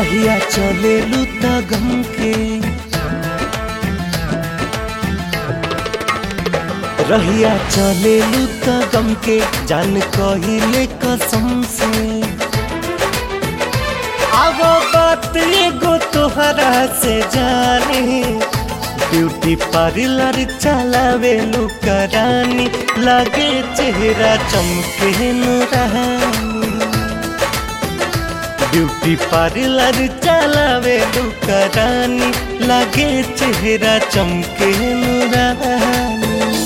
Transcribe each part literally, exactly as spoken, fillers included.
रहिया चले लूता गम के रहिया चले लूता गम के जान कहिले कसम से अब बात एगो तोहरा से जाने ब्यूटी पार्लर चलावे लुका रानी लगे चेहरा चमके नूरानी ब्यूटी पार्लर चलावे लुका रानी लगे चेहरा चमके नूरानी।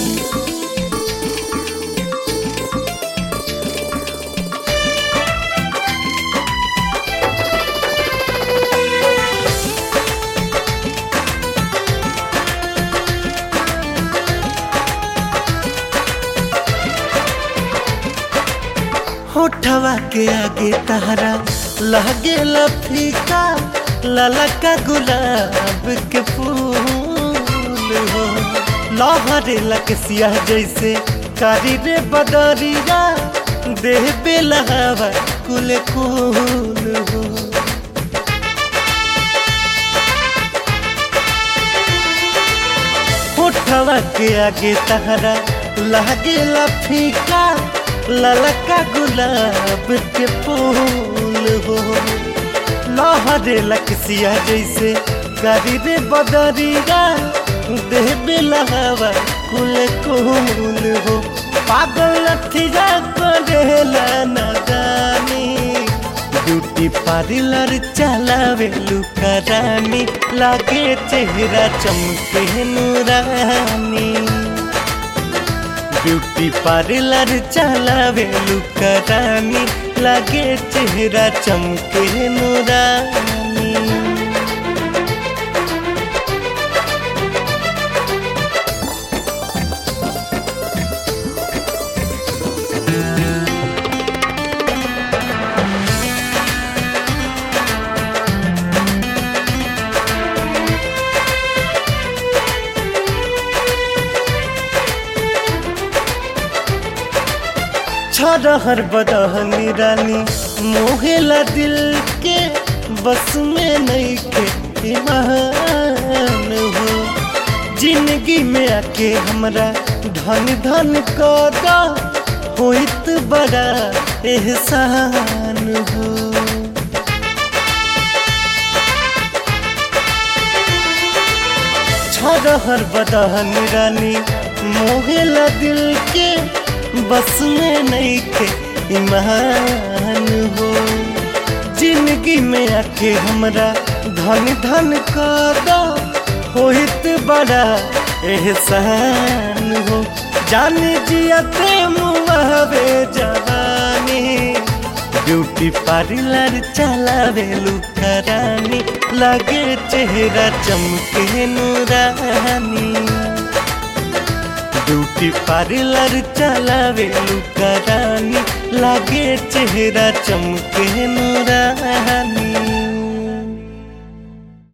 होठवा के आगे तहरा लगे लफीका ललका गुलाब के फूल हो लहरे लकसिया जैसे कारी रे बदरिया देह बेलहवा कुल कुल हो। होठवा के आगे तहरा लगे लफीका ललका गुलाब के फूल हो लहरे लकसिया जैसे कारी रे बदरिया देह बेलहवा कुल कुल हो। पागल लठिया करेला न जानी ब्यूटी पार्लर चलावे लुका रानी लागे चेहरा चमके नूरानी ब्यूटी पार्लर चलावे लुका रानी लगे चेहरा चमके नूरानी। छरहर बदहनी रानी मोहेला दिल के बस में नहीं के ईमान हो जिंदगी में आके हमरा धन धन कदा होइत बड़ा एहसान हो। छरहर बदहनी रानी मोहेला दिल के बस में नहीं के ईमान हो जिंदगी में आके हमरा धन धन कदा होइत बड़ा एहसान हो। जान जियते मुआवे जवानी ब्यूटी पार्लर चलावे लुका रानी लगे चेहरा चमके नूरानी ब्यूटी पार्लर चलावे लुका रानी लागे चेहरा चमके नूरानी।